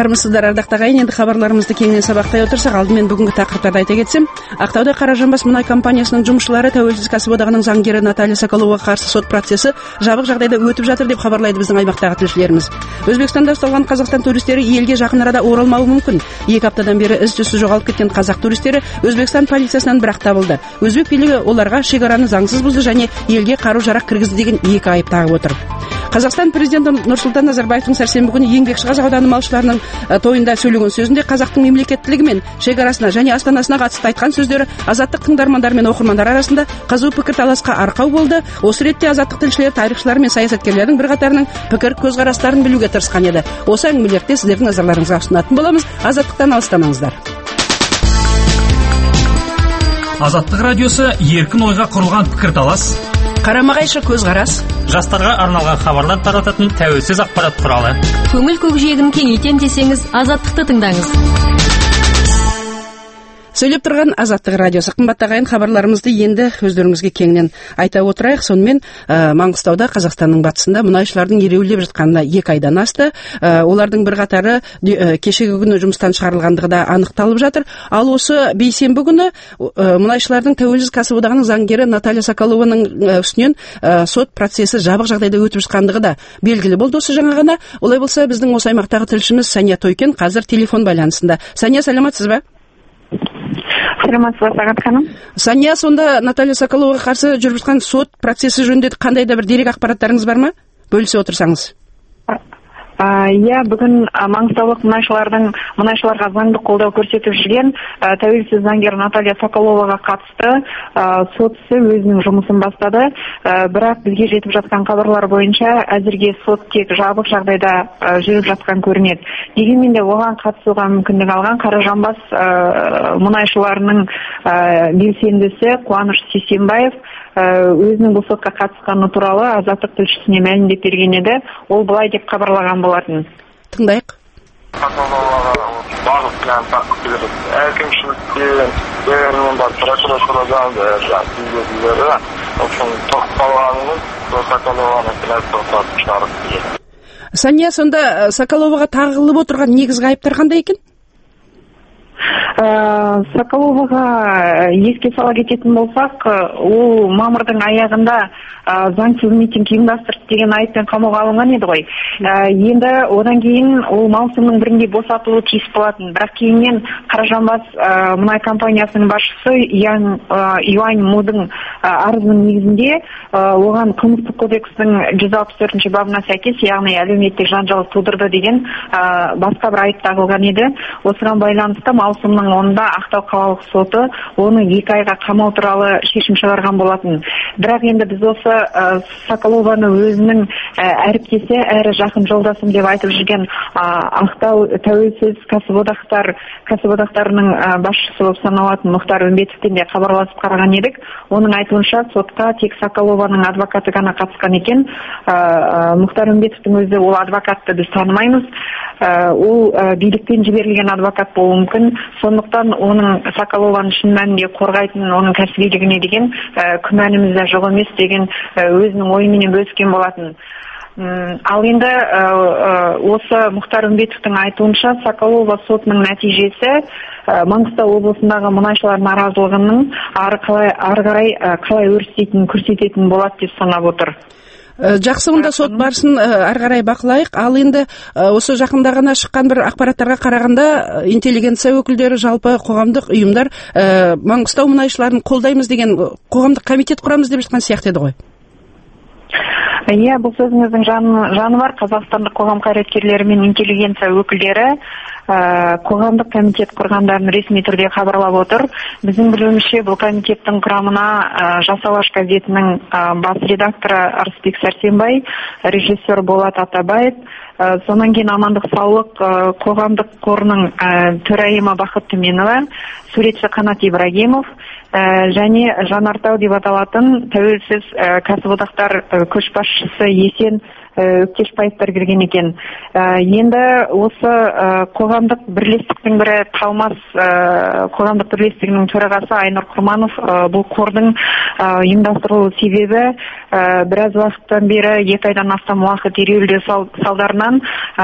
Армысыздар, ардақты ағайын. Енді хабарларымызды кеңінен сабақтай отырсақ, алдымен бүгінгі тақырыптарды айта кетсем, Ақтауда Қаражанбас мұнай компаниясының жұмысшылары тәуелсіз кәсіподағының заңгері Наталья Соколоваға қарсы сот процесі жабық жағдайда өтіп жатыр деп хабарлайды біздің аймақтағы тілшілеріміз. Өзбекстанда ұсталған Қазақстан туристері елге жақын арада оралмауы мүмкін. 2 аптадан бері із-түзсіз жоғалып кеткен қазақ туристері Өзбекстан полициясынан бірақ табылды. Өзбек билігі оларға шекараны заңсыз бұзды және елге қару-жарақ кіргізді деген 2 айып тағып отыр. Қазақстан президенті Нұрсұлтан Назарбаевтың сәрсенбі күні Еңбекшіқазақ ауданы малшыларының тойында сөйлеген сөзінде қазақтың мемлекеттілігі мен шекарасына және астанасына қатысты айтқан сөздері азаттық тыңдармандар мен оқырмандар арасында қызу пікірталасқа арқау болды. Осы ретте азаттық тілшілер, тарихшылар мен саясаткерлердің бірқатарының пікір көзқарастарын білуге тырысқан еді. Осы әңгімелерді сіздердің назарларыңызға ұсынатын боламыз. Азаттықтан алыстамаңыздар. Азаттық радиосы еркін ойға құрылған пікірталас, қарама-қайшы көзқарас, жастарға арналған хабарлар тарататын тәуелсіз ақпарат құралы. Көңіл көкжиегін кеңейтем десеңіз, Азаттықты тыңдаңыз. Сөйлеп тұрған Азаттық радиосы. Қымбатты ағайын, хабарларымызды енді өздеріңізге кеңінен айта отырайық. Сонымен Маңғыстауда, Қазақстанның батысында мұнайшылардың ереуілдеп жатқанына 2 айдан асты. Олардың бірқатары кешегі күні жұмыстан шығарылғандығы да анықталып жатыр. Ал осы бейсенбі күні мұнайшылардың тәуелсіз кәсіподағының заңгері Наталья Соколованың үстінен сот процесі жабық жағдайда өтіп жатқандығы да белгілі болды осы жаңа ғана. Олай болса, біздің осы аймақтағы тілшіміз Сания Тойкен қазір телефон байланысында. Сания, саламатсыз ба? Саламатсыз ба, Сағат ханым? Сания, сонда Наталья Соколоваға қарсы жүріп жатқан сот процесі жөнінде қандай да бір дерек ақпараттарыңыз бар ма? Бөлісе отырсаңыз. Иә, бүгін маңғыстаулық мұнайшыларға заңды қолдау көрсетіп жүрген тәуелсіз заңгер Наталья Соколоваға қатысты сот ісі өзінің жұмысын бастады. Бірақ бізге жетіп жатқан хабарлар бойынша әзірге сот тек жабық жағдайда жүріп жатқан көрінеді. Дегенмен де оған қатысуға мүмкіндік алған Қаражанбас мұнайшыларының белсендісі Қуаныш Сейсенбаев өзінің бұл сотқа қатысқаны туралы Азаттық тілшісіне мәлімдеп берген еді. Ол былай деп хабарлаған болатын. Тыңдайық. Барлық әкімшілікте прокуратурадан сөздерді тоқталғанымыз Соколованы кінәсін шығарып берді. Сания, сонда Соколоваға тағылып отырған негізгі айыптар қандай екен? Соколоваға еске сала кететін болсақ, ол мамырдың аяғында заңсыз митинг ұйымдастырды деген айыппен қамауға алынған еді ғой. Енді одан кейін ол маусымның 1-інде босатылуы тиіс болатын. Бірақ кейіннен Қаражанбас мұнай компаниясының басшысы Юань Мудың арызының негізінде оған қылмыстық кодекстің 164 бабына сәйкес, яғни әлеуметтік жанжал тудырды деген басқа бір айып тағылған еді. Осыған байланысты маусымның 10-да Ақтау қалалық соты оны 2 айға қамау туралы шешім шығарған болатын. Бірақ енді біз осы Соколованы өзінің әріптесі, әрі жақын жолдасым деп айтып жүрген Ақтау тәуелсіз кәсіподақтарының басшысы болып саналатын Мұхтар Үмбетовпен де хабарласып қараған едік. Оның айтуынша сотқа тек Соколованың адвокаты ғана қатысқан екен. Мұхтар Үмбетовтің өзі ол адвокатты біз танымаймыз. Ол биліктен жіберілген адвокат болуы мүмкін. Сондықтан оның Соколованы шын мәнінде қорғайтын, оның кәсібилігіне деген күмәніміз де жоқ емес деген өзінің ойымен бөліскен болатын. Ал енді осы Мұхтар Үмбетовтің айтуынша Соколова сотының нәтижесі Маңғыстау облысындағы мұнайшылар наразылығының ары қарай қалай өрістейтінін көрсететін болады деп санап отыр. Жақсы, онда сот барысын ары қарай бақылайық. Ал енді осы жақында ғана шыққан бір ақпараттарға қарағанда интеллигенция өкілдері, жалпы қоғамдық ұйымдар Маңғыстау мұнайшыларын қолдаймыз деген қоғамдық комитет құрамыз деп жатқан сияқты еді ғой. Иә, бұл сөзіңіздің жаны бар. Қазақстандық қоғам қайраткерлері мен интеллигенция өкілдері қоғамдық комитет құрғандарын ресми түрде хабарлап отыр. Біздің білуімізше бұл комитеттің құрамына Жас Алаш газетінің бас редакторы Арысбек Сәрсенбай, режиссер Болат Атабаев, сонан кейін Амандық Саулық қоғамдық қорының төрайымы Бақыт Түменова, суретші Қанат Ибрагимов және Жанартау деп аталатын тәуелсіз кәсіподақтар көшбасшысы Есен Өктешбаевтар кірген екен. Енді осы қоғамдық бірлестіктің бірі Талмас қоғамдық бірлестігінің төрағасы Айнұр Құрманов бұл қордың ұйымдастырылу себебі біраз уақыттан бері 2 айдан астам уақыт ереуілдеу салдарынан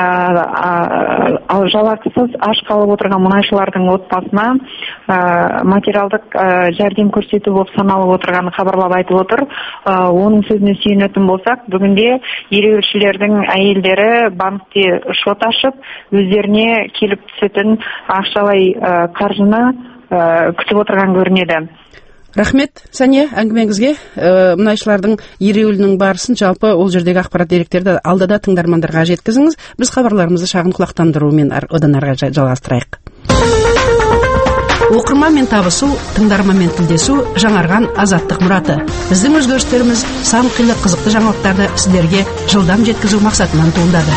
жалақысыз аш қалып отырған мұнайшылардың отбасына материалдық жәрдем көрсету болып саналып отырғаны хабарлап айтып отыр. Оның сөзіне сүйенетін болсақ, бүгінде ереуілшілердің әйелдері банкте шот ашып, өздеріне келіп түсетін ақшалай қаржыны күтіп отырған көрінеді. Рахмет, Сәния, әңгімеңізге. Мұнайшылардың ереуілінің барысын, жалпы ол жердегі ақпарат деректерді алдыда тыңдармандарға жеткізіңіз. Біз хабарларымызды шағын құлақтандырумен одан әрі жалғастырайық. Оқырманмен табысу, тыңдарманмен тілдесу, жаңарған азаттық мұраты. Біздің өзгерістеріміз сан қилы қызықты жаңалықтарды сіздерге жылдам жеткізу мақсатынан туындады.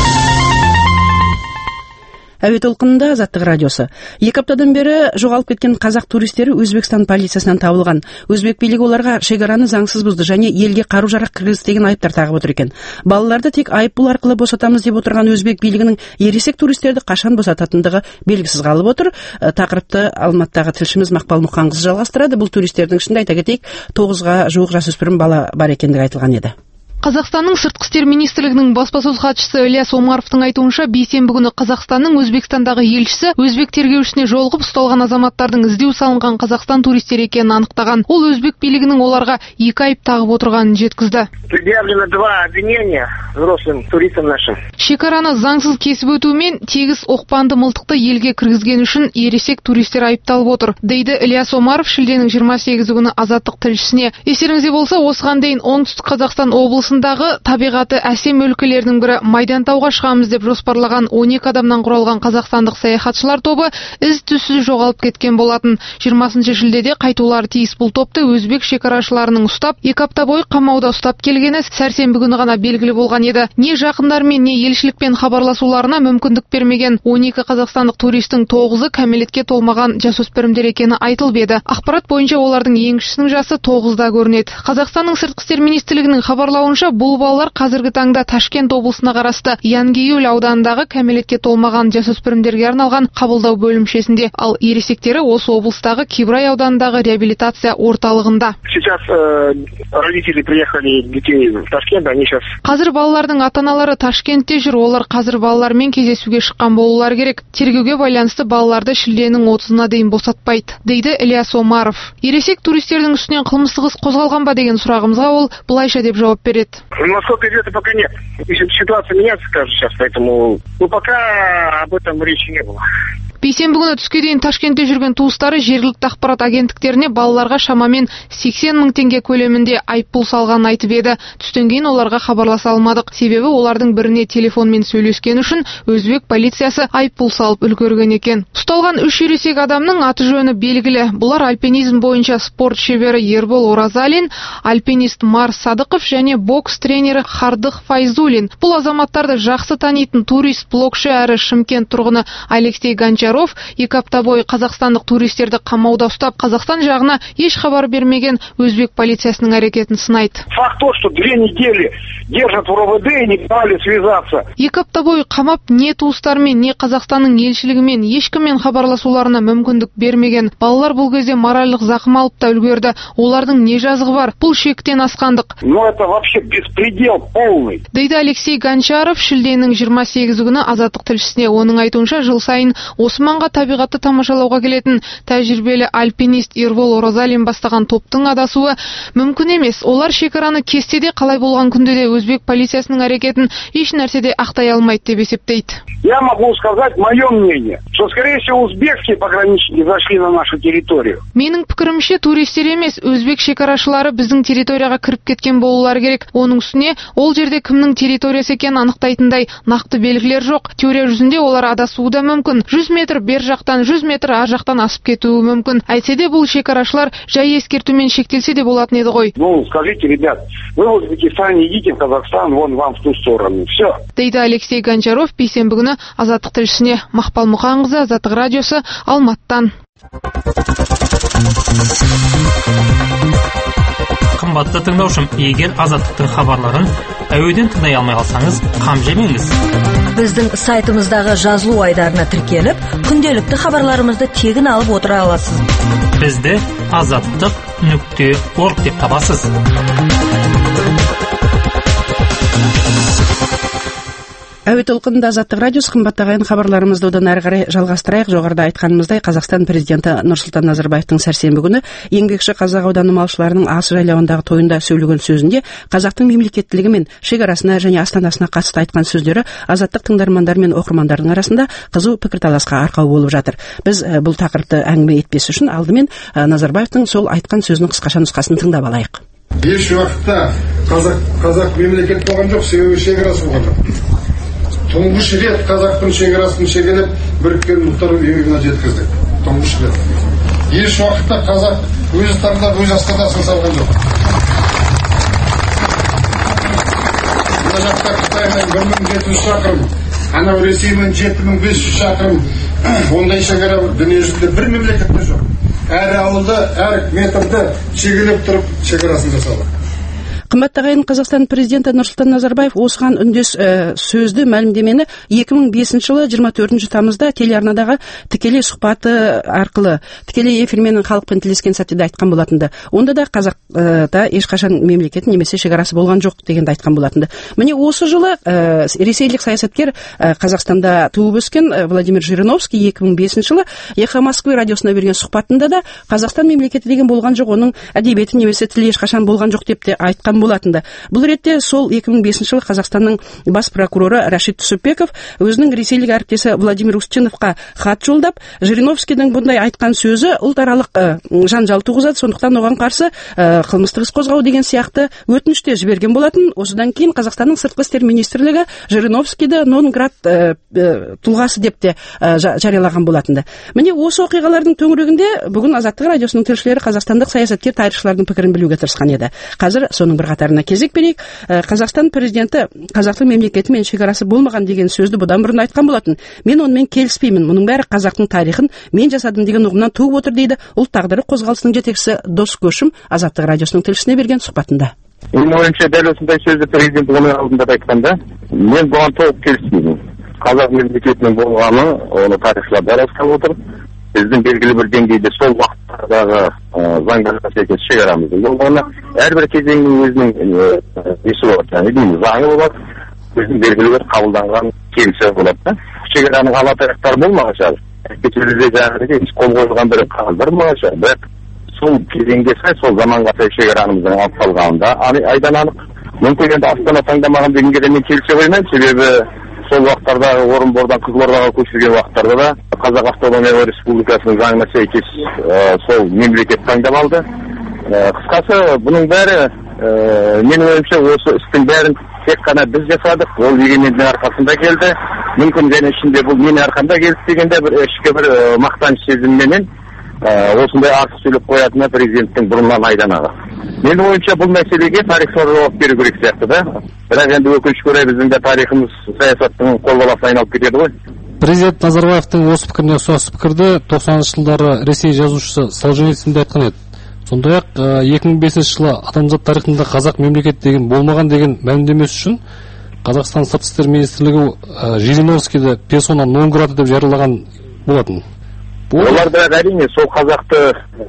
Әуе толқынында Азаттық радиосы. 2 аптадан бері жоғалып кеткен қазақ туристері Өзбекстан полициясынан табылған. Өзбек билігі оларға шекараны заңсыз бұзды және елге қару-жарақ кіргізді деген айыптар тағып отыр екен. Балаларды тек айыппұл арқылы босатамыз деп отырған Өзбек билігінің ересек туристерді қашан босататындығы белгісіз қалып отыр. Тақырыпты Алматыдағы тілшіміз Мақпал Мұқанқызы жалғастырады. Бұл туристердің ішінде айта кетейік 9-ға жуық жасөспірім бала бар екендігі айтылған еді. Қазақстанның сыртқы істер министрлігінің баспасөз хатшысы Ильяс Омаровтың айтуынша, бейсенбі күні Қазақстанның Өзбекстандағы елшісі өзбек тергеушісіне жолығып ұсталған азаматтардың іздеу салынған Қазақстан туристері екенін анықтаған. Ол өзбек билігінің оларға 2 айып тағып отырғанын жеткізді. Предъявлено 2 обвинения взрослым туристам нашим. Шекараны заңсыз кесіп өтумен тегіс оқпанды мылтықты елге кіргізген үшін ересек туристер айыпталып отыр, дейді Ильяс Омаров шілденің 28 күні Азаттық тілшісіне. Естеріңізде болса, осыған дейін оңтүстік Қазақстан облысындағы табиғаты әсем өлкелердің бірі Майдантауға шығамыз деп жоспарлаған 12 адамнан құралған қазақстандық саяхатшылар тобы із-түзсіз жоғалып кеткен болатын. 20 шілдеде қайтулары тиіс бұл топты өзбек шекарашыларының ұстап, 2 апта бойы қамауда ұстап келгені сәрсенбі күні ғана белгілі болған еді. Не жақындармен, не елшілікпен хабарласуларына мүмкіндік бермеген 12 қазақстандық туристің 9-ы кәмелетке толмаған жасөспірімдер екені айтылып еді. Ақпарат бойынша олардың ең кішісінің жасы 9-да көрінеді. Қазақстанның сыртқы істер министрлігінің хабарлауынша, бұл балалар қазіргі таңда Ташкент облысына қарасты Янгиюль ауданындағы кәмелетке толмаған жасөспірімдерге арналған қабылдау бөлімшесінде, ал ересектері осы облыстағы Кибрай ауданындағы реабилитация орталығында. Сейчас родители приехали детей в Ташкент, они сейчас. Қазір балалардың ата-аналары Ташкентте жүр, олар қазір балалармен кездесуге шыққан болулары керек. Тергеуге байланысты балаларды шілденің 30-на дейін босатпайды, дейді Ильяс Омаров. Ересек туристердің үстінен қылмыстық іс қозғалған ба деген сұрағымызға ол былайша деп жауап береді. Насколько известно, пока нет. Ситуация меняется, скажу сейчас, поэтому пока об этом речи не было. Бейсенбі күні түске дейін Ташкентте жүрген туыстары жергілікті ақпарат агенттіктеріне балаларға шамамен 80 мың теңге көлемінде айыппұл салғанын айтып еді. Түстен кейін оларға хабарласа алмадық. Себебі олардың біріне телефонмен сөйлескен үшін өзбек полициясы айыппұл салып үлгерген екен. Ұсталған 3 ересек адамның аты жөні белгілі. Бұлар альпинизм бойынша спорт шебері Ербол Оразалин, альпинист Марс Садықов және бокс тренері Хардық Файзулин. Бұл азаматтарды жақсы танитын турист, блогшы әрі Шымкент тұрғыны Алексей Гончаров 2 апта бойы қазақстандық туристерді қамауда ұстап, Қазақстан жағына еш хабар бермеген өзбек полициясының әрекетін сынайды. Факт то, что 2 недели держат в РОВД и не дали связаться. 2 апта бойы қамап, не туыстармен, не Қазақстанның елшілігімен, ешкіммен хабарласуларына мүмкіндік бермеген. Балалар бұл кезде моральдық зақым алып та үлгерді. Олардың не жазығы бар? Бұл шектен асқандық. Ну это вообще беспредел полный. Дейді Алексей Гончаров шілденің 28 күні Азаттық тілшісіне. Оның айтуынша, жыл сайын Османға табиғатты тамашалауға келетін тәжірибелі альпинист Ербол Оразалин бастаған топтың адасуы мүмкін емес. Олар шекараны кестеде қалай болған күнде де өзбек полициясының әрекетін еш нәрседе ақтай алмайды деп есептейді. Я могу сказать мое мнение, что скорее всего узбекские пограничники зашли на нашу территорию. Менің пікірімше, туристер емес, өзбек шекарашылары біздің территорияға кіріп кеткен болулары керек. Оның үстіне ол жерде кімнің территориясы екенін анықтайтындай нақты белгілер жоқ. Теория жүзінде олар адасуы да мүмкін. 100 метр бер жақтан, 100 метр ар жақтан асып кетуі мүмкін. Әйтсе де бұл шекарашылар жай ескертумен шектелсе де болатын еді ғой. Ну, скажите, ребят, вы в Узбекистане идите в Казахстан, вон вам в ту сторону. Все. Дейді Алексей Гончаров бейсенбі күні Азаттық тілшісіне. Мақпал Мұқанқызы, Азаттық радиосы, Алматыдан. Қымбатты тыңдаушым, егер Азаттықтың хабарларын әуеден тыңдай алмай қалсаңыз қам жемеңіз. Біздің сайтымыздағы жазылу айдарына тіркеліп, күнделікті хабарларымызды тегін алып отыра аласыз. Бізді azаттық.org деп табасыз. Әуе толқынында Азаттық радиосы. Қымбатты ағайын, хабарларымызды одан әрі қарай жалғастырайық. Жоғарыда айтқанымыздай, Қазақстан президенті Нұрсұлтан Назарбаевтың сәрсенбі күні еңбекші қазақ ауданы малшыларының асы жайлауындағы тойында сөйлеген сөзінде қазақтың мемлекеттілігі мен шекарасына және астанасына қатысты айтқан сөздері Азаттық тыңдармандар мен оқырмандардың арасында қызу пікірталасқа арқау болып жатыр. Біз бұл тақырыпты әңгіме етпес үшін алдымен Назарбаевтың сол айтқан сөзінің қысқаша нұсқасын тыңдап алайық. Еш уақытта қазақ мемлекет болған жоқ, себебі шекарасы болған жоқ. Тұңғыш рет қазақтың шекарасын шегелеп біріккен ұлттар ұйымына жеткіздік. Тұңғыш рет. Еш уақытта қазақ өзі таңдап өз астанасын салған жоқ. Мына жақта Қытаймен 1700 шақырым, анау Ресеймен 7500 шақырым, ондай шекара дүниежүзінде бір мемлекетте жоқ. Әр ауылда, әр метрді шегелеп тұрып шекарасын жасады. Қымбатты ағайын, Қазақстан президенті Нұрсұлтан Назарбаев осыған үндес сөзді мәлімдемені 2005 жылы 24 тамызда телеарнадағы тікелей сұхбаты арқылы тікелей эфирмен халықпен тілескен сәтте айтқан болатынды. Онда да қазақта ешқашан мемлекет немесе шекарасы болған жоқ дегенді айтқан болатынды. Міне осы жылы ресейлік саясаткер Қазақстанда туып өскен Владимир Жириновский 2005 жылы Эхо Москвы радиосына берген сұхбатында да Қазақстан мемлекеті деген болған жоқ, оның әдебиеті немесе тілі ешқашан болған жоқ деп те айтқан болатынды. Бұл ретте сол 2005 жылы Қазақстанның бас прокуроры Рашид Түсіпбеков өзінің ресейлік әріптесі Владимир Устиновқа хат жолдап, Жириновскийдің бұндай айтқан сөзі ұлтаралық жанжал туғызады, сондықтан оған қарсы қылмыстық іс қозғау деген сияқты өтініште жіберген болатын. Осыдан кейін Қазақстанның сыртқы істер министрлігі Жириновскийді нон-град тұлғасы деп те жариялаған болатынды. Міне осы оқиғалардың төңірегінде бүгін Азаттық радиосының тілшілері қазақстандық саясаткер тарихшылардың пікірін білуге тырысқан еді. Қазір соның бір қатарына кезек берейік. Қазақстан президенті қазақтың мемлекеті мен шекарасы болмаған деген сөзді бұдан бұрын айтқан болатын. Мен онымен келіспеймін. Мұның бәрі қазақтың тарихын мен жасадым деген ұғымнан туып отыр дейді ұлт тағдыры қозғалысының жетекшісі Дос Көшім Азаттық радиосының тілшісіне берген сұхбатында. Менің ойымша дәл осындай сөзді президент оның алдында айтқанда, мен бұған толық келіспеймін. Қазақ мемлекетінің болғаны оны тарихшылар да растап отыр. Біздің белгілі бір деңгейде сол уақыттағы заңдарға сәйкес шекарамыздың болғаны, әрбір кезеңнің өзінің несі болады, заңы болады, өзінің белгілі бір қабылданған келісі болады. Шекараның алатаяқтары болмаған шығар. Әйтпесе жаңағы қол қойылған бір қағаздар болмаған шығар. Бірақ сол кезеңге сай, сол заманға сай шекарамыздың алып қалғанында айдан анық. Мүмкін енді Астана таңдамаған дегенге де мен келісе қоймаймын, себебі сол уақыттардағы Орынбордан Қызылордаға көшірген уақыттарда да Қазақ Автономия Республикасының заңына сәйкес сол мемлекет таңдап алды. Қысқасы, бұның бәрі менің ойымша осы істің бәрін тек қана біз жасадық, ол егемендіктің арқасында келді. Мүмкін және ішінде бұл менің арқамда келді дегенде бір ішкі бір мақтаныш сезімменен осындай артық сөйлеп қоятыны президенттің бұрыннан айдан аға. Менің ойымша бұл мәселеге тарихшылар жауап беру керек сияқты да. Бірақ енді өкінішке орай біздің де тарихымыз саясаттың қолбаласына айналып кетеді ғой. Президент Назарбаевтың осы пікіріне ұқсас пікірді 90-шы жылдары Ресей жазушысы Солженицин де айтқан еді. Сондай-ақ 2005 жылы адамзат тарихында қазақ мемлекет деген болмаған деген мәлімдемесі үшін Қазақстан сыртқы істер министрлігі Жириновскийді персона нон грата деп жариялаған болатын. Олар да әрине сол қазақты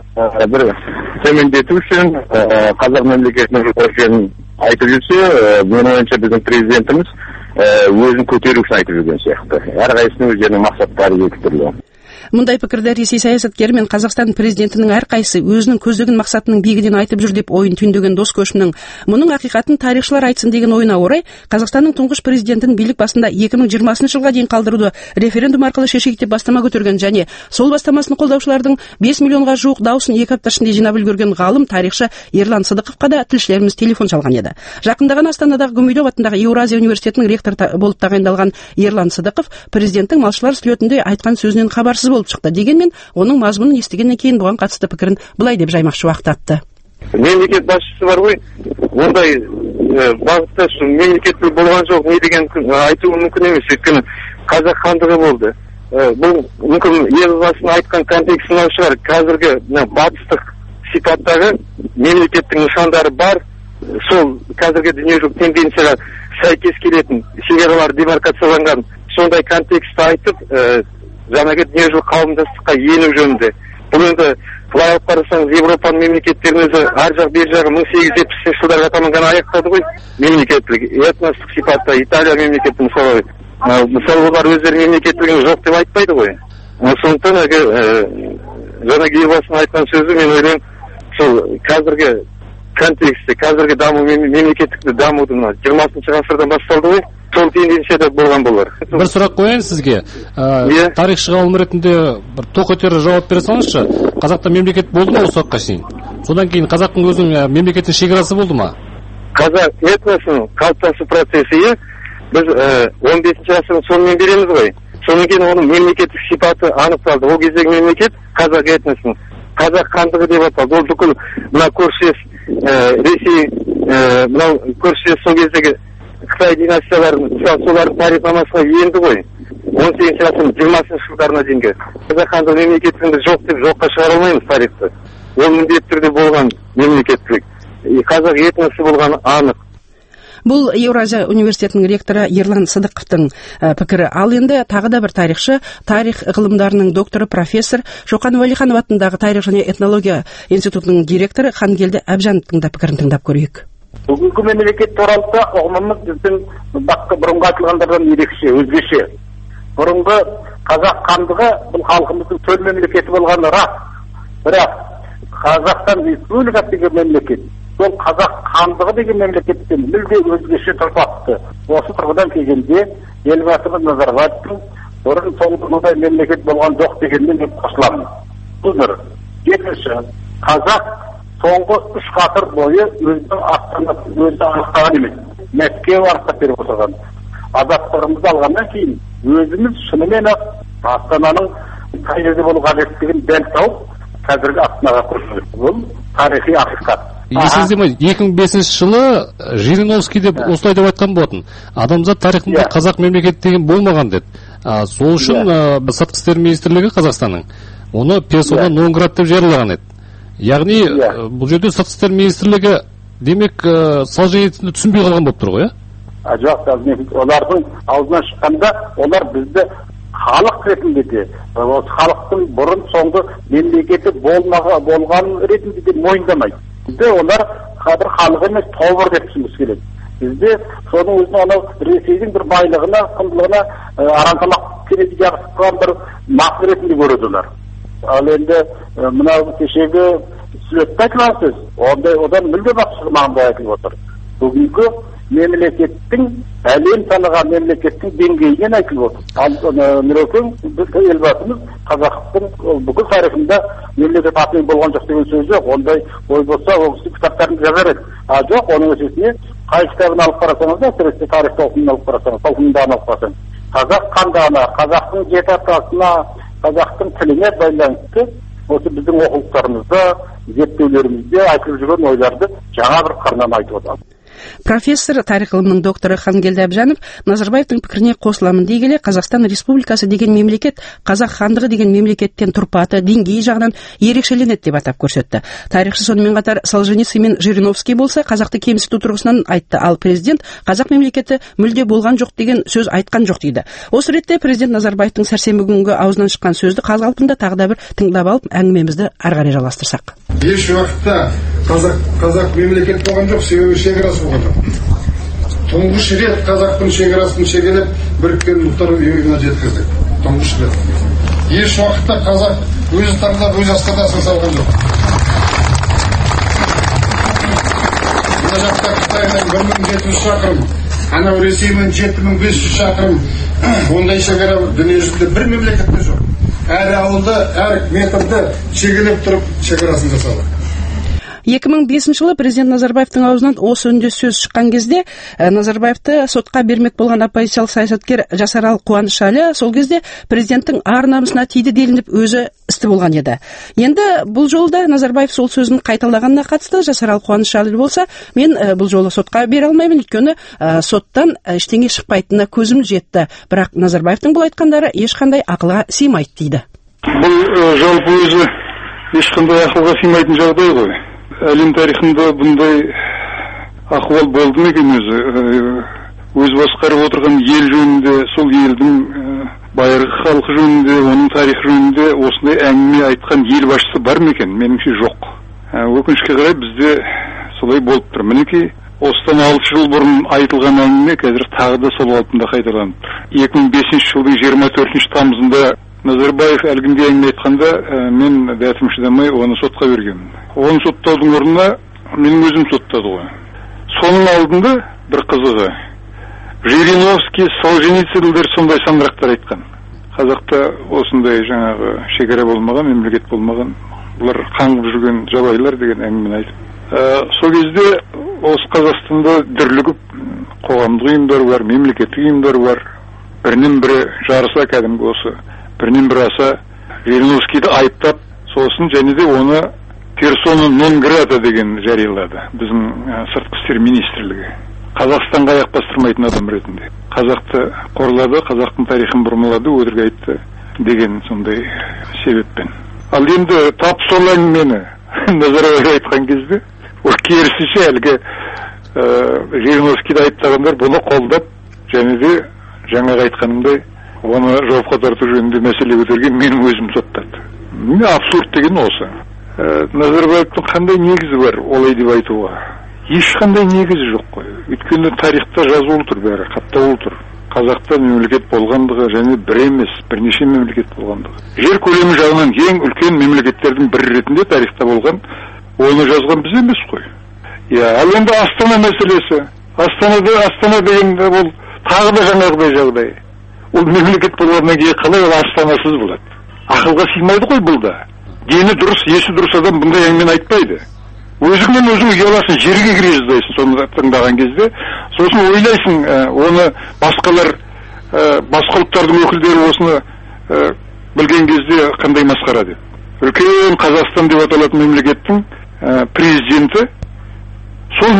бір төмендету үшін қазақ мемлекетінің екенін айтып жүрсе, менің ойымша біздің президентіміз өзін көтеру үшін айтып жүрген сияқты. Әрқайсысының өздерінің мақсаттары екі түрлі. Мұндай пікірді Ресей саясаткері мен Қазақстан президентінің әрқайсысы өзінің көздеген мақсатының биігінен айтып жүр деп ойын түйіндеген Дос Көшімнің мұның ақиқатын тарихшылар айтсын деген ойына орай Қазақстанның тұңғыш президентін билік басында 2020 жылға дейін қалдыруды референдум арқылы шешейік деп бастама көтерген және сол бастамасын қолдаушылардың 5 миллионға жуық дауысын 2 апта ішінде жинап үлгерген ғалым тарихшы Ерлан Сыдықовқа да тілшілеріміз телефон шалған еді. Жақында ғана Астанадағы Гумилев атындағы Еуразия университетінің ректоры болып тағайындалған Ерлан Сыдықов президенттің малшылар слетінде айтқан сөзінен хабарсыз болып шықты. Дегенмен оның мазмұнын естігеннен кейін бұған қатысты пікірін былай деп жаймақшы уақытатты. Мемлекет басшысы бар ғой, ондай бағытта мемлекеттік болған жоқ не деген айту мүмкін емес, өйткені қазақ хандығы болды. Бұл мүмкін елбасының айтқан контекстінен шығар, қазіргі батыстық сипаттағы мемлекеттің нышандары бар, сол қазіргі дүниежүзілік тенденцияға сәйкес келетін шекаралар демаркацияланған сондай контекстті айтып, жаңағы дүниежүзілік қауымдастыққа ену жөнінде. Бұл енді былай алып қарасаңыз, Европаның мемлекеттерінің өзі ар жақ бер жағы 1870 жылдарға таманнан аяқтады ғой. Мемлекеттілік, этностық сипатта Италия мемлекеті мысалы олар өздері мемлекеттілігін жоқ деп айтпайды ғой. Сондықтан жаңағы елбасының айтқан сөзі, мен ойлаймын, сол қазіргі контексте, қазіргі даму, мемлекеттікті дамудың 20 ғасырдан басталды ғой. Сол тенденцияда болған болар. Бір сұрақ қояйын сізге. Тарихшы ғалым ретінде бір тоқ өтері жауап бере салыңызшы. Қазақта мемлекет болды ма осы уақытқа шейін? Содан кейін қазақтың өзінің мемлекеттің шекарасы болды ма? Қазақ этносының қалыптасу процесі біз 15 ғасырдың сонымен береміз ғой. Содан кейін оның мемлекеттік сипаты анықталды. Ол кездегі мемлекет қазақ этносының қазақ хандығы деп аталды. Ол бүкіл мына көршілес Ресей, мынау көршілес сол кездегі Қытай династияларын, солардың тарихнамасына енді ғой. 18 ғасырдың 20 жылдарына дейінгі қазақ хандығы мемлекеттігінде жоқ деп жоққа шығара алмаймыз тарихты. Ол міндетті түрде болған мемлекеттілік. Қазақ этносы болғаны анық. Бұл Еуразия университетінің ректоры Ерлан Сыдықовтың пікірі. Ал енді тағы да бір тарихшы, тарих ғылымдарының докторы профессор Шоқан Уәлиханов атындағы тарих және этнология институтының директоры Хангелді Әбжановтың да пікірін тыңдап көрейік. Бүгінгі мемлекет туралы ұғымымыз біздің басқа бұрынғы айтылғандардан ерекше, өзгеше. Бұрынғы қазақ хандығы бұл халқымыздың төл мемлекеті болғаны рас. Бірақ Қазақстан Республикасы деген мемлекет, сол қазақ хандығы деген мемлекеттен мүлде өзгеше тұрпатты. Осы тұрғыдан келгенде елбасымыз Назарбаевтың бұрын соңғы мемлекет болған жоқ дегенмен мен қосыламын. Бұл бір. Екінші, қазақ соңғы 3 ғасыр бойы өзінің астанасын өзі анықтаған емес. Мәскеу анықтап беріп отырған. Азаттығымызды алғаннан кейін өзіміз шынымен астананың қай жерде болу қажеттігін дәл тауып, қазіргі астанаға көшірдік. Бұл тарихи ақиқат. Есіңізде ме, 2005 жылы Жириновский деп осылай деп айтқан болатын. Адамзат тарихында қазақ мемлекеті деген болмаған деді. Сол үшін сыртқы істер министрлігі Қазақстанның оны персона нон грата деп жариялаған еді. Яғни бұл жерде сыртқы істер министрлігі демек Солженицинді түсінбей қалған болып тұр ғой, Жоқ, олардың аузынан шыққанда олар бізді халық ретінде де, осы халықтың бұрын соңғы мемлекеті болған ретінде де мойындамайды. Бізде олар бір халық емес, тобыр деп түсінгісі келеді. Бізде соның өзіне анау Ресейдің бір байлығына, құндылығына арамтамақ келеді жағысқан бір мақсат ретінде көреді олар. Ал енді мынау кешегі сүлетті айтылған сөз, одан мүлде басқа мағынада айтылып отыр. Бүгінгі мемлекеттің, әлем таныған мемлекеттің деңгейінен айтылып отыр. Ал Нұрекең, біз елбасымыз қазақтың бүкіл тарихында мемлекет атымен болған жоқ деген сөз жоқ. Ондай ой болса, ол кісі кітаптарын жазар еді. Жоқ, оның өсесіне қай кітабын алып қарасаңыз да, әсіресе тарих толқынын алып қарасаңыз, толқындағын алып қарасаңыз, қазақ қандығына, қазақтың жеті атасына, қазақтың тіліне байланысты осы біздің оқулықтарымызда, зерттеулерімізде айтылып жүрген ойларды жаңа бір қырынан айтып отырады. Профессор, тарих ғылымының докторы Хангелді Әбжанов Назарбаевтың пікіріне қосыламын дей келе, Қазақстан Республикасы деген мемлекет қазақ хандығы деген мемлекеттен тұрпаты, деңгейі жағынан ерекшеленеді деп атап көрсетті. Тарихшы сонымен қатар Солженицин мен Жириновский болса қазақты кемсіту тұрғысынан айтты, ал президент қазақ мемлекеті мүлде болған жоқ деген сөз айтқан жоқ дейді. Осы ретте президент Назарбаевтың сәрсенбі күнгі аузынан шыққан сөзді қаз қалпында тағы да бір тыңдап алып, әңгімемізді ары қарай жалғастырсақ. Еш уақытта қазақ мемлекет болған жоқ, себебі шекарасы болған жоқ. Тұңғыш рет қазақтың шекарасын шегелеп біріккен ұлттар ұйымына жеткіздік. Тұңғыш рет. Еш уақытта қазақ өзі таңдап өз астанасын салған жоқ. Мына жақта Қытаймен 1700 шақырым, анау Ресеймен 7500 шақырым, ондай шекара дүниежүзінде бір мемлекетте жоқ. Әр ауылда, әр метрді шегелеп тұрып шекарасын жасады. 2005 жылы президент Назарбаевтың аузынан осы үнде сөз шыққан кезде Назарбаевты сотқа бермек болған оппозициялық саясаткер Жасарал Қуанышәлі сол кезде президенттің ар намысына тиді делініп өзі істі болған еді. Енді бұл жолда Назарбаев сол сөзін қайталағанына қатысты Жасарал Қуанышәлі болса, мен бұл жолы сотқа бере алмаймын, өйткені соттан ештеңе шықпайтынына көзім жетті. Бірақ Назарбаевтың бұл айтқандары ешқандай ақылға сыймайды дейді. Бұл жалпы өзі ешқандай ақылға сыймайтын жағдай ғой. Әлем тарихында бұндай ахуал болды ма екен өзі басқарып отырған ел жөнінде, сол елдің байырғы халқы жөнінде, оның тарихы жөнінде осындай әңгіме айтқан ел басшысы бар ма екен? Меніңше жоқ. Өкінішке қарай бізде солай болып тұр. Мінекей осыдан 6 жыл бұрын айтылған әңгіме қазір тағы да сол қалпында қайталанып тұр. 2005 жылдың 24 тамызында Назарбаев әлгінде әңгіме айтқанда мен дәтім шыдамай оны сотқа бергенмін. Оны соттаудың орнына менің өзім соттады ғой. Соның алдында бір қызығы Жириновский, Солженицындер сондай сандырақтар айтқан. Қазақта осындай жаңағы шекара болмаған, мемлекет болмаған, бұлар қаңғып жүрген жабайылар деген әңгімені айтып. Сол кезде осы Қазақстанда дүрлігіп қоғамдық ұйымдар бар, мемлекеттік ұйымдар бар. Бірінен бірі жарыса кәдімгі осы, бірінен бірі аса Жириновскийді айыптап, сосын және де оны персона нон грата деген жариялады біздің сыртқы істер министрлігі. Қазақстанға аяқ бастырмайтын адам ретінде. Қазақты қорлады, қазақтың тарихын бұрмалады, өтірік айтты деген сондай себеппен. Ал енді тап сол әңгімені Назарбаев айтқан кезде, ол керісінше әлгі Жириновскийді айыптағандар бұны қолдап, және де жаңағы айтқанымдай оны жауапқа тарту жөнінде мәселе көтерген менің өзім соттады. Абсурд деген осы. Назарбаевтың қандай негізі бар олай деп айтуға? Ешқандай негізі жоқ қой. Өйткені тарихта жазулы тұр бәрі, қаптаулы тұр. Қазақта мемлекет болғандығы және бір емес, бірнеше мемлекет болғандығы. Жер көлемі жағынан ең үлкен мемлекеттердің бірі ретінде тарихта болған, оны жазған біз емес қой. Ал енді Астана мәселесі. Астана деген ол тағы да жаңағыдай жағдай. Ол мемлекет болғаннан кейін қалай ол Астанасыз болады? Ақылға сыймайды ғой бұл да. Дені дұрыс, есі дұрыс адам бұндай әңгімені айтпайды. Өзіңмен өзің ұяласың, жерге кіре жаздайсың соны тыңдаған кезде. Сосын ойлайсың, оны басқалар, басқа ұлттардың өкілдері осыны білген кезде қандай масқара деп. Үлкен Қазақстан деп аталатын мемлекеттің президенті сол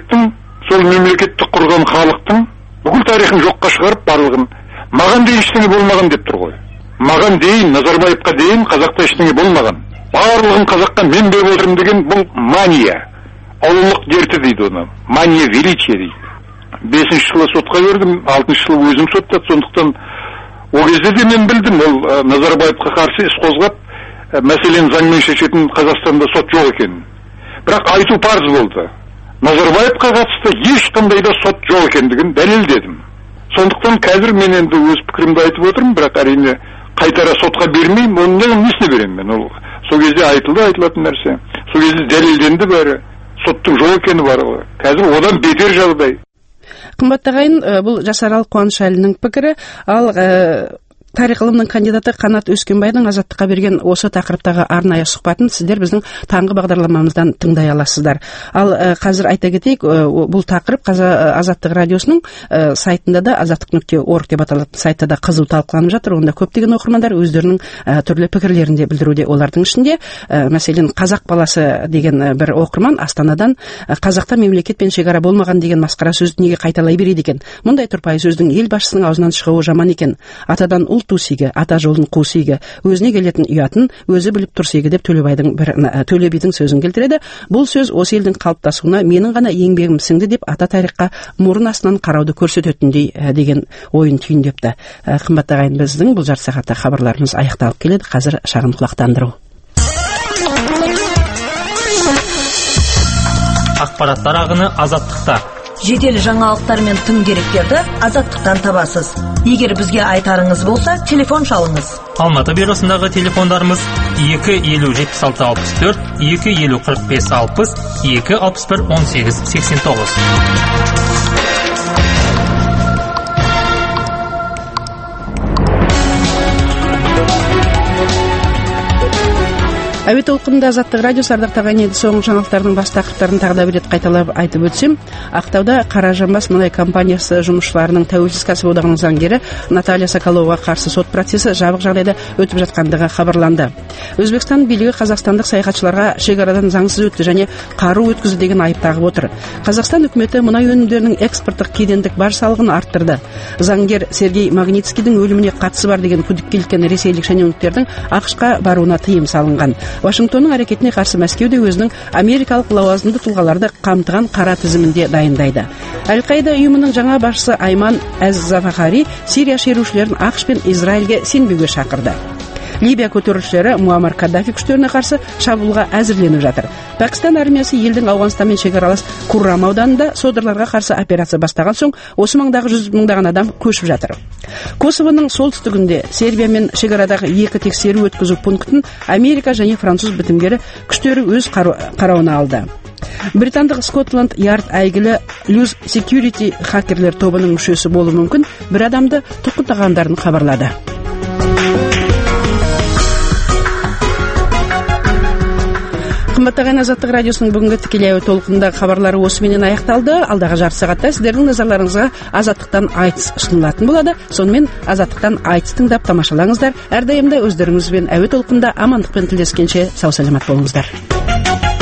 мемлекетті құрған халықтың бүкіл тарихын жоққа шығарып барлығын маған дейін ештеңе болмаған деп тұр ғой. Маған дейін, Назарбаевқа дейін қазақта ештеңе болмаған. Барлығын қазаққа мен беріп отырмын деген бұл мания. Ұлылық дерті дейді оны. Мания величия дейді. 5-ші жылы сотқа бердім, 6-ші жылы өзім соттады. Сондықтан о кезде де мен білдім, ол Назарбаевқа қарсы іс қозғап, мәселені заңмен шешетін Қазақстанда сот жоқ екенін. Бірақ айту парыз болды. Назарбаевқа қатысты ешқандай да сот жоқ екендігін дәлелдедім. Сондықтан қазір мен енді өз пікірімді айтып отырмын, бірақ әрине қайтара сотқа бермеймін, оның несіне беремін мен? Ол сол кезде айтылатын нәрсе. Сол кезде дәлелденді бәрі. Соттың жоқ екені бар. Қазір одан бетер жағдай. Қымбатты ағайын, бұл Жасарал Қуанышәлінің пікірі. Ал тарих ғылымының кандидаты Қанат Өскенбайдың Азаттыққа берген осы тақырыптағы арнайы сұхбатын сіздер біздің таңғы бағдарламамыздан тыңдай аласыздар. Ал қазір айта кетейік, бұл тақырып Азаттық радиосының сайтында да, azаттық.org деп аталатын сайтта да қызу талқыланып жатыр. Онда көптеген оқырмандар өздерінің түрлі пікірлерін де білдіруде. Олардың ішінде мәселен қазақ баласы деген бір оқырман Астанадан қазақта мемлекет пен шекара болмаған деген масқара сөзді неге қайталай береді екен? Мұндай тұрпайы сөздің ел басшысының аузынан шығуы жаман екен. Атадан ұл тусиге, ата жолын қусиге, өзіне келетін ұятын өзі біліп тұрсиге деп Төле бидің сөзін келтіреді. Бұл сөз осы елдің қалыптасуына менің ғана еңбегім сіңді деп ата тарихқа мұрын астынан қарауды көрсететіндей деген ойын түйіндепті. Қымбатты ағайын, біздің бұл жарты сағатта хабарларымыз аяқталып келеді. Қазір шағын құлақтандыру. Ақпараттар ағыны Азаттықта. Жетелі жаңалықтар мен тың деректерді Азаттықтан табасыз. Егер бізге айтарыңыз болса, телефон шалыңыз. Алматы бюросындағы телефондарымыз 250-76-64, 250-45-60, 261-18-89. Әуе толқынында Азаттық радиосы. Ардақты ағайын, соңғы жаңалықтардың бас тақырыптарын тағы да бір рет қайталап айтып өтсем, Ақтауда Қаражанбас мұнай компаниясы жұмысшыларының тәуелсіз кәсіподағының заңгері Наталья Соколоваға қарсы сот процесі жабық жағдайда өтіп жатқандығы хабарланды. Өзбекстан билігі қазақстандық саяхатшыларға шекарадан заңсыз өтті және қару өткізді деген айып тағып отыр. Қазақстан үкіметі мұнай өнімдерінің экспорттық кедендік баж салығын арттырды. Заңгер Сергей Магнитскийдің өліміне қатысы бар деген күдікке іліккен ресейлік шенеуніктердің ақш-қа баруына тыйым салынған. Вашингтонның әрекетіне қарсы Мәскеуде өзінің америкалық лауазымды тұлғаларды қамтыған қара тізімінде дайындайды. Әл-Қаида ұйымының жаңа басшысы Айман әз-Завахари Сирия шерушілерін ақш пен Израильге сенбеуге шақырды. Либия көтерілісшілері Муаммар Каддафи күштеріне қарсы шабуылға әзірленіп жатыр. Пәкістан армиясы елдің Ауғанстанмен шекаралас Куррам ауданында содырларға қарсы операция бастаған соң, осы маңдағы 100 мыңдаған адам көшіп жатыр. Косовоның солтүстігінде Сербиямен шекарадағы 2 тексеру өткізу пунктін Америка және француз бітімгері күштері өз қарауына алды. Британдық Скотланд Ярд әйгілі Luz Security хакерлер тобының мүшесі болуы мүмкін бір адамды тұтқындағандарын хабарлады. Қымбаттаған Азаттық радиосының бүгінгі тікелей әуе толқынында хабарлары осыменен аяқталды. Алдағы жарты сағатта сіздердің назарларыңызға Азаттықтан айтыс ұсынылатын болады. Сонымен Азаттықтан айтыс тыңдап тамашалаңыздар. Әрдайымда өздеріңізбен әуе толқында амандықпен тілдескенше сау саламат болыңыздар.